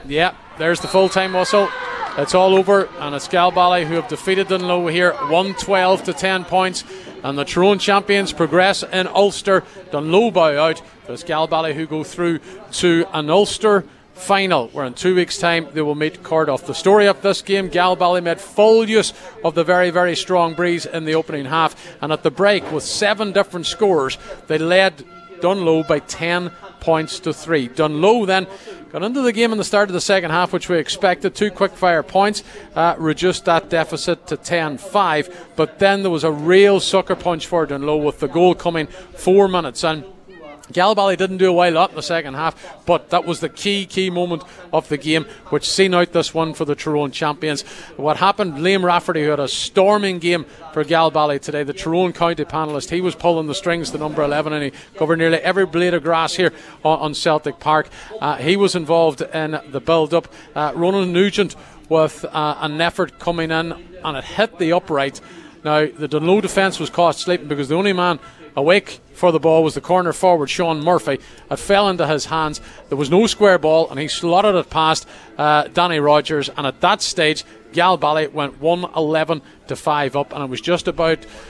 Yeah, there's the full-time whistle. It's all over, and it's Galbally who have defeated Dunloe here 112 to 10 points, and the Tyrone champions progress in Ulster. Dunloe bow out. It's Galbally who go through to an Ulster final, where in 2 weeks' time they will meet Cardiff. The story of this game: Galbally made full use of the very, very strong breeze in the opening half, and at the break, with 7 different scorers, they led Dunloe by 10 points to 3. Dunloe then got into the game in the start of the second half, which we expected. 2 quick-fire points reduced that deficit to 10-5, but then there was a real sucker punch for Dunloe, with the goal coming 4 minutes in. Galbally didn't do a whole lot in the second half, but that was the key moment of the game, which seen out this one for the Tyrone champions. What happened, Liam Rafferty, who had a storming game for Galbally today, the Tyrone county panellist, he was pulling the strings, the number 11, and he covered nearly every blade of grass here on Celtic Park. He was involved in the build-up. Ronan Nugent with an effort coming in, and it hit the upright. Now, the Dunloe defence was caught sleeping, because the only man awake for the ball was the corner forward, Sean Murphy. It fell into his hands. There was no square ball, and he slotted it past Danny Rogers, and at that stage Galbally went 111 to 5 up, and it was just a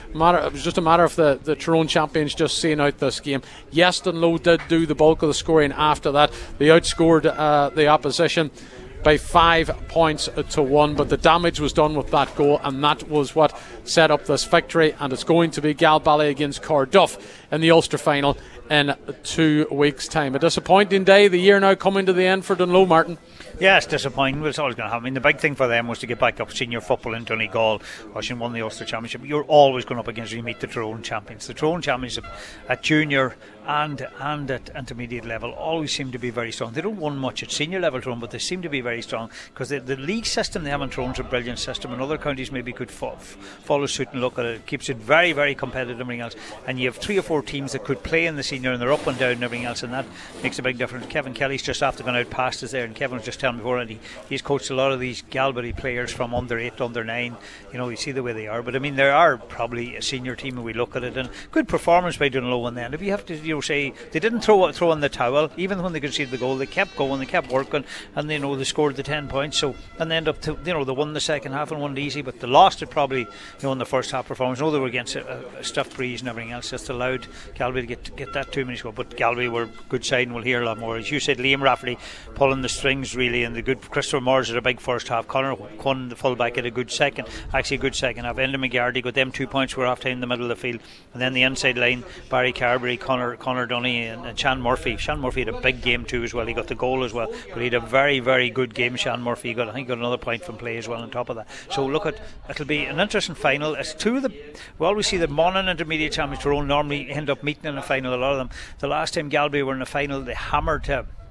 matter of the Tyrone champions just seeing out this game. Yes, Dunloe did do the bulk of the scoring after that. They outscored the opposition by 5 points to 1, but the damage was done with that goal, and that was what set up this victory. And it's going to be Galbally against Cardiff in the Ulster final in 2 weeks' time. A disappointing day, the year now coming to the end for Dunloe, Martin. Yeah, it's disappointing. It's always going to happen. I mean, the big thing for them was to get back up senior football in Donegal. Washington won the Ulster Championship. You're always going up against, you meet the Tyrone champions. The Tyrone Championship at junior and at intermediate level always seem to be very strong. They don't win much at senior level, Tyrone, but they seem to be very strong, because the league system they have in Tyrone is a brilliant system, and other counties maybe could follow suit and look at it. It keeps it very, very competitive and everything else, and you have 3 or 4 teams that could play in the senior, and they're up and down and everything else, and that makes a big difference. Kevin Kelly's just after gone out past us there, and Kevin was just telling me before, and he's coached a lot of these Galbally players from under 8 to under 9. You see the way they are, but I mean, there are probably a senior team when we look at it, and good performance by Dunloe in the end. If you have to say they didn't throw in the towel, even when they conceded the goal, they kept going, they kept working, and they scored the 10 points. So, and they end up to they won the second half and won it easy, but they lost it probably in the first half performance. They were against a stuffed breeze and everything else, just allowed Galway to get that 2 minutes goal. But Galway were good side, and we'll hear a lot more. As you said, Liam Rafferty pulling the strings really, and the good Christopher Moores had a big first half. Conor Quinn, the fullback, had a good second half. Enda McGardy got them 2 points, were off time in the middle of the field, and then the inside line, Barry Carberry, Conor Dunny, and Sean Murphy. Sean Murphy had a big game too as well. He got the goal as well, but he had a very, very good game. Sean Murphy, I think he got another point from play as well on top of that. So it'll be an interesting final. It's we always see the Monaghan intermediate champions Tyrone normally end up meeting in a final. A lot of them. The last time Galway were in a final, they hammered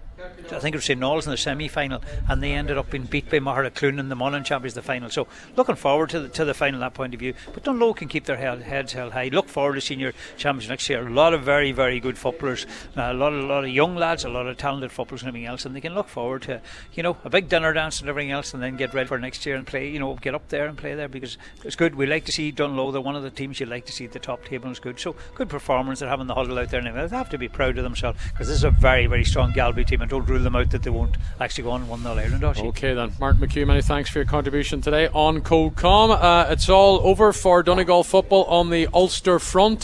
I think it was St. Knowles in the semi-final, and they ended up being beat by Mahara in the Monaghan champions the final. So looking forward to the final that point of view. But Dunloe can keep their heads held high. Look forward to senior champions next year. A lot of very, very good footballers, a lot of young lads, a lot of talented footballers and everything else, and they can look forward to a big dinner dance and everything else, and then get ready for next year and play. Get up there and play there, because it's good. We like to see Dunloe. They're one of the teams you like to see at the top table. It's good. So good performance. They're having the huddle out there now. They have to be proud of themselves, because this is a very, very strong Galway team, and don't rule them out that they won't actually go on 1-0 Ireland. Okay then, Martin McHugh, many thanks for your contribution today on Code Com. It's all over for Donegal football on the Ulster front.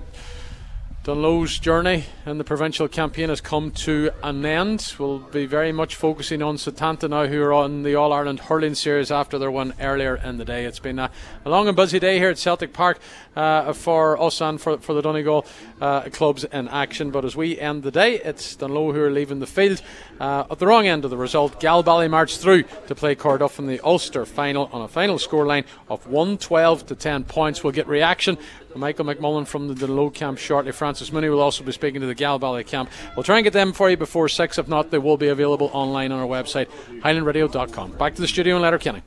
Dunloe's journey in the provincial campaign has come to an end. We'll be very much focusing on Setanta now, who are on the All-Ireland hurling series after their win earlier in the day. It's been a long and busy day here at Celtic Park for us and for the Donegal clubs in action. But as we end the day, it's Dunloe who are leaving the field at the wrong end of the result. Galbally marched through to play Cardiff in the Ulster final on a final scoreline of 112 to 10 points. We'll get reaction from Michael McMullen from the Dunloe camp shortly. Francis Mooney will also be speaking to the Galbally camp. We'll try and get them for you before 6. If not, they will be available online on our website, highlandradio.com. Back to the studio in Letterkenny.